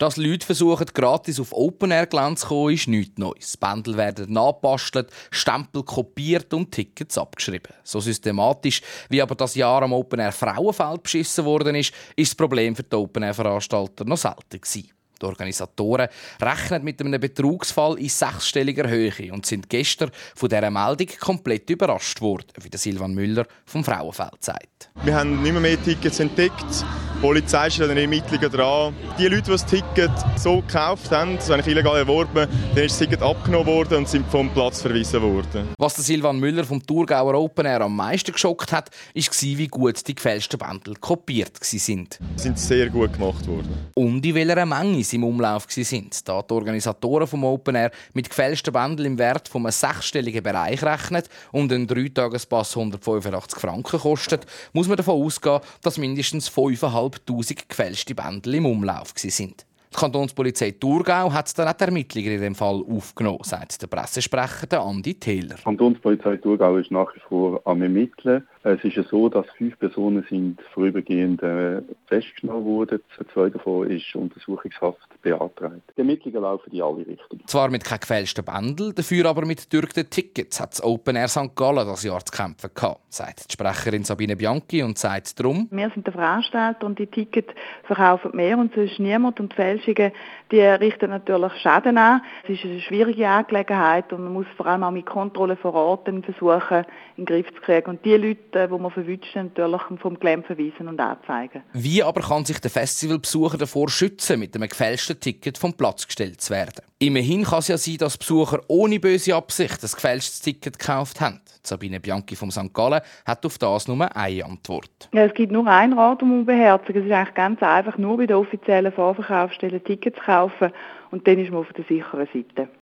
Dass Leute versuchen, gratis auf Open-Air-Gelände zu kommen, ist nichts Neues. Bändel werden nachgebastelt, Stempel kopiert und Tickets abgeschrieben. So systematisch, wie aber das Jahr am Open-Air Frauenfeld beschissen worden ist das Problem für die Open-Air-Veranstalter noch selten gewesen. Die Organisatoren rechnen mit einem Betrugsfall in sechsstelliger Höhe und sind gestern von dieser Meldung komplett überrascht worden, wie Silvan Müller vom Frauenfeld sagt. Wir haben nicht mehr Tickets entdeckt. Die Polizei ist an den Ermittlungen dran. Die Leute, die das Ticket so gekauft haben, das habe ich illegal erworben, dann ist das Ticket abgenommen worden und sind vom Platz verwiesen worden. Was Silvan Müller vom Thurgauer Open Air am meisten geschockt hat, war, wie gut die gefälschten Bändel kopiert waren. Sie sind sehr gut gemacht worden. Und in welcher Menge sie im Umlauf waren. Da die Organisatoren vom Open Air mit gefälschten Bändeln im Wert von einem sechsstelligen Bereich rechnen und ein 3-Tages-Pass 185 Franken kostet, muss man davon ausgehen, dass mindestens 5'500 gefälschte Bändel im Umlauf waren. Die Kantonspolizei Thurgau hat dann auch die Ermittlungen in dem Fall aufgenommen, sagt der Pressesprecher Andi Thehler. Die Kantonspolizei Thurgau ist nach wie vor am Ermitteln. Es ist ja so, dass 5 Personen sind vorübergehend festgenommen wurden. 2 davon ist Untersuchungshaft beantragt. Die Ermittlungen laufen in alle Richtungen. Zwar mit keinen gefälschten Bändeln, dafür aber mit gedruckten Tickets hat das Open Air St. Gallen das Jahr zu kämpfen gehabt, sagt die Sprecherin Sabine Bianchi und sagt darum: Wir sind der Veranstalter und die Tickets verkaufen mehr und sonst niemand. Und die Fälschungen, die richten natürlich Schaden an. Es ist eine schwierige Angelegenheit und man muss vor allem auch mit Kontrollen vor Ort versuchen, in den Griff zu kriegen. Und die Leute, die man verwünscht, natürlich vom Gelände verweisen und anzeigen. Wie aber kann sich der Festivalbesucher davor schützen, mit einem gefälschten Ticket vom Platz gestellt zu werden? Immerhin kann es ja sein, dass Besucher ohne böse Absicht ein gefälschtes Ticket gekauft haben. Sabine Bianchi vom St. Gallen hat auf das nur eine Antwort. Ja, es gibt nur einen Rat, den man beherzigen. Es ist eigentlich ganz einfach, nur bei den offiziellen Vorverkaufsstellen Tickets kaufen und dann ist man auf der sicheren Seite.